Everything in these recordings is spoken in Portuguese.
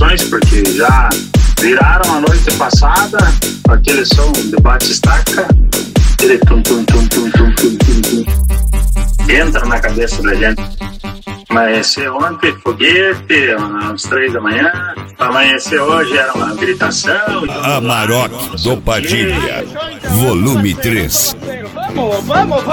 disposições, porque já viraram a noite passada com aquele som de bate-estaca, aquele tum-tum-tum-tum-tum-tum-tum. Entra na cabeça da gente. Amanhecer ontem, foguete, às 3 da manhã. Amanhecer hoje era uma gritação. Amarok do Padilha, volume 3. Vamos!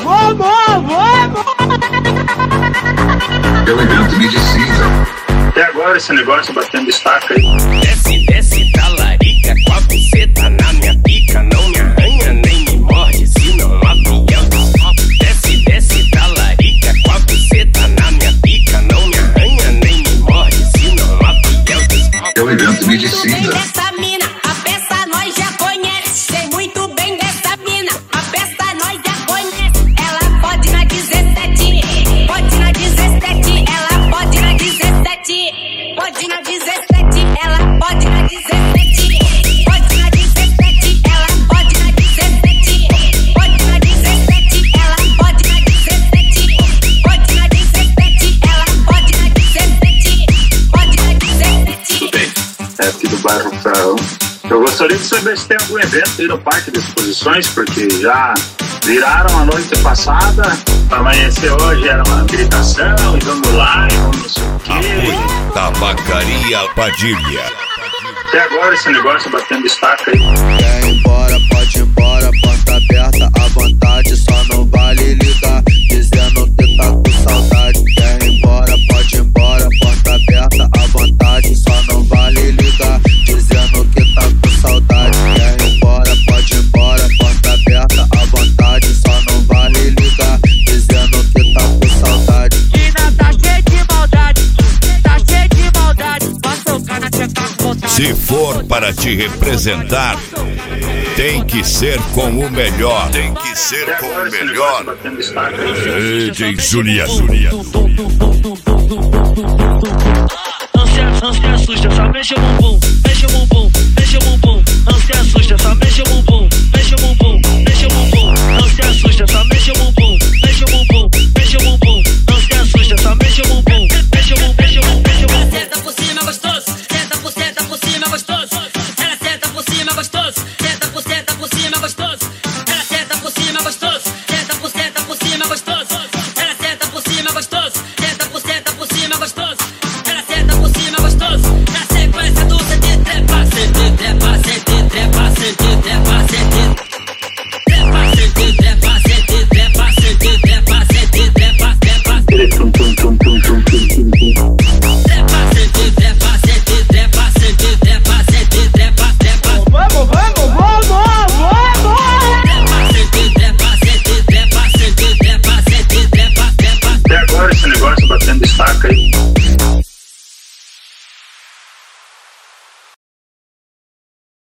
É o evento medicina. Até agora esse negócio batendo estaca aí. Desce, talarica, com a buceta na minha pica. Não me arranha, nem me morde, se não avião. Desce, talarica, com a buceta na minha pica. Não me arranha, nem me morde, se não avião. É o evento medicina. Dessa mina, a peça nós já conhece. Sei muito bem dessa mina, a peça nós já conhece. Ela pode na 17, pode na 17, ela pode na 17, pode na 17, ela pode na 17, pode na 17, ela pode na 17, pode na 17, ela pode na 17, pode na 17, ela pode na 17, pode na 17. Tudo bem, é aqui do bairro Ferrão. Eu gostaria de saber se tem algum evento aí no Parque de Exposições, porque já viraram a noite passada, amanhecer hoje era uma gritação, e vamos lá, e vamos não sei o quê. Tabacaria Padilha. Até agora esse negócio batendo estaca aí. Quer ir embora, pode ir embora, porta aberta à vontade, só não vale ligar, dizendo que tá com saudade. Quer ir embora, pode ir embora, porta aberta à vontade, só não vale ligar, dizendo que tá com saudade. Quer ir embora, pode ir embora, porta aberta à vontade, só não vale ligar, dizendo que tá com saudade. Mina tá cheia de maldade, vai tocar na tcheca com vontade. Se for para te representar, tem que ser com o melhor. Tem que ser Até com agora o esse melhor. negócio batendo estaca aí. DJ Juliano. Não se assusta, só mexe o bumbum.